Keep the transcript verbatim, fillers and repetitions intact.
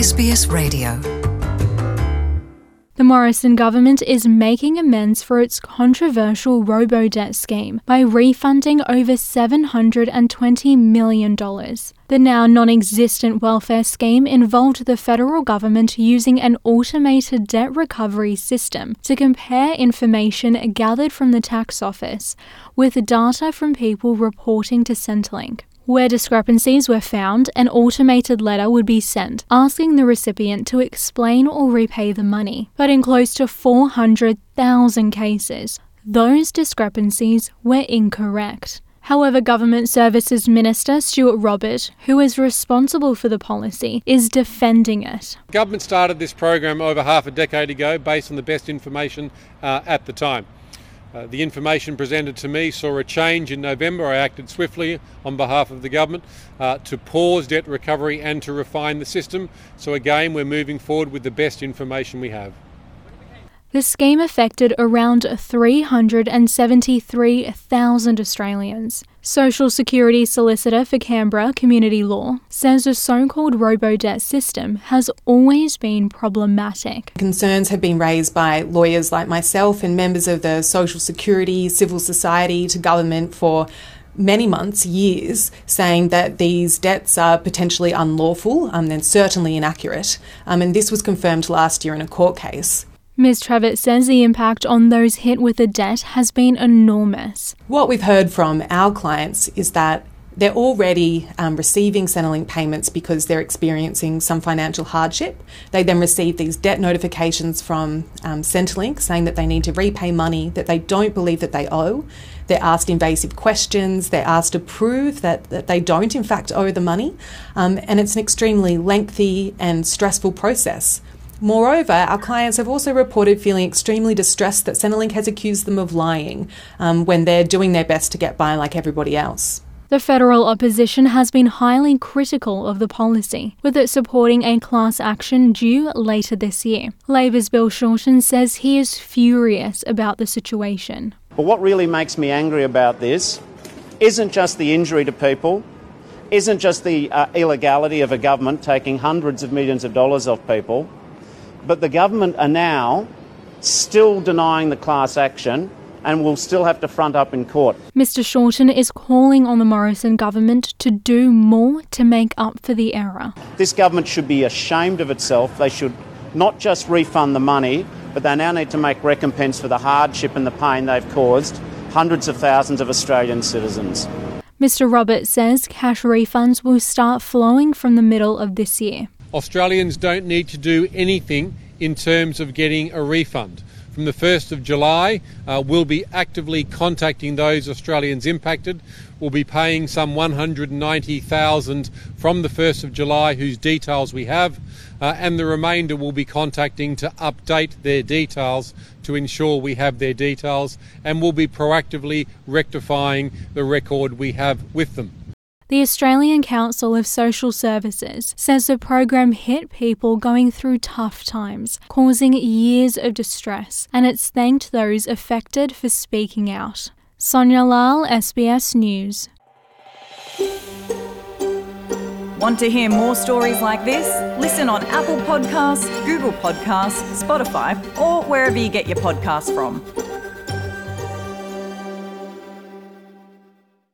S B S Radio. The Morrison government is making amends for its controversial robo-debt scheme by refunding over seven hundred twenty million dollars. The now non-existent welfare scheme involved the federal government using an automated debt recovery system to compare information gathered from the tax office with data from people reporting to Centrelink. Where discrepancies were found, an automated letter would be sent asking the recipient to explain or repay the money. But in close to four hundred thousand cases, those discrepancies were incorrect. However, Government Services Minister Stuart Robert, who is responsible for the policy, is defending it. Government started this program over half a decade ago based on the best information uh, at the time. Uh, the information presented to me saw a change in November. I acted swiftly on behalf of the government uh, to pause debt recovery and to refine the system. So again, we're moving forward with the best information we have. The scheme affected around three hundred seventy-three thousand Australians. Social Security Solicitor for Canberra Community Law says the so-called robo-debt system has always been problematic. Concerns have been raised by lawyers like myself and members of the social security, civil society to government for many months, years, saying that these debts are potentially unlawful um, and certainly inaccurate. Um, and this was confirmed last year in a court case. Miz Trevitt says the impact on those hit with the debt has been enormous. What we've heard from our clients is that they're already um, receiving Centrelink payments because they're experiencing some financial hardship. They then receive these debt notifications from um, Centrelink saying that they need to repay money that they don't believe that they owe. They're asked invasive questions. They're asked to prove that, that they don't in fact owe the money. Um, and it's an extremely lengthy and stressful process. Moreover, our clients have also reported feeling extremely distressed that Centrelink has accused them of lying um, when they're doing their best to get by like everybody else. The federal opposition has been highly critical of the policy, with it supporting a class action due later this year. Labor's Bill Shorten says he is furious about the situation. But what really makes me angry about this isn't just the injury to people, isn't just the uh, illegality of a government taking hundreds of millions of dollars off people, but the government are now still denying the class action and will still have to front up in court. Mister Shorten is calling on the Morrison government to do more to make up for the error. This government should be ashamed of itself. They should not just refund the money, but they now need to make recompense for the hardship and the pain they've caused hundreds of thousands of Australian citizens. Mister Roberts says cash refunds will start flowing from the middle of this year. Australians don't need to do anything in terms of getting a refund. From the first of July, uh, we'll be actively contacting those Australians impacted. We'll be paying some one hundred ninety thousand from the first of July whose details we have, uh, and the remainder will be contacting to update their details to ensure we have their details, and we'll be proactively rectifying the record we have with them. The Australian Council of Social Services says the program hit people going through tough times, causing years of distress, and it's thanked those affected for speaking out. Sonia Lal, S B S News. Want to hear more stories like this? Listen on Apple Podcasts, Google Podcasts, Spotify, or wherever you get your podcasts from.